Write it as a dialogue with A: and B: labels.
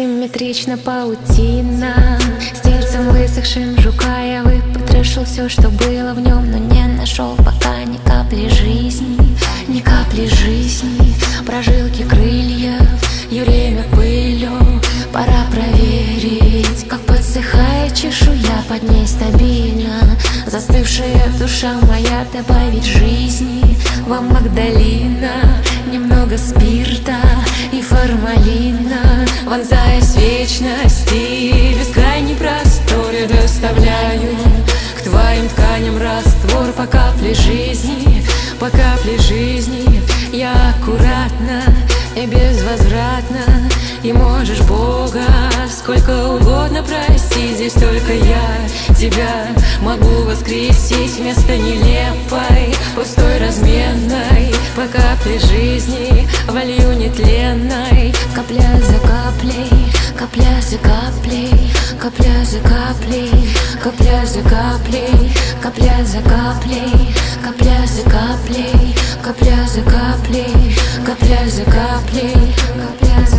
A: Симметрично паутина, с тельцем высохшим жука. Я выпотрошил все, что было в нем, но не нашел пока ни капли жизни, ни капли жизни. Прожилки крыльев и время пылью. Пора проверить, как подсыхает чешуя под ней стабильно. Застывшая душа моя, добавить жизни вам, Магдалина. Немного спирта и формалина, вонзаясь в вечности, бескрайний простор я доставляю к твоим тканям раствор. По капле жизни, по капле жизни. Я аккуратно и безвозвратно. И можешь Бога сколько угодно простить, здесь только я тебя могу воскресить вместо нелепой, пустой, разменной. По капле жизни, волью нетленной, капля за каплей, капля за каплей, капля за каплей, капля за каплей, капля за каплей, капля за каплей, капля за каплей, капля за каплей, капля за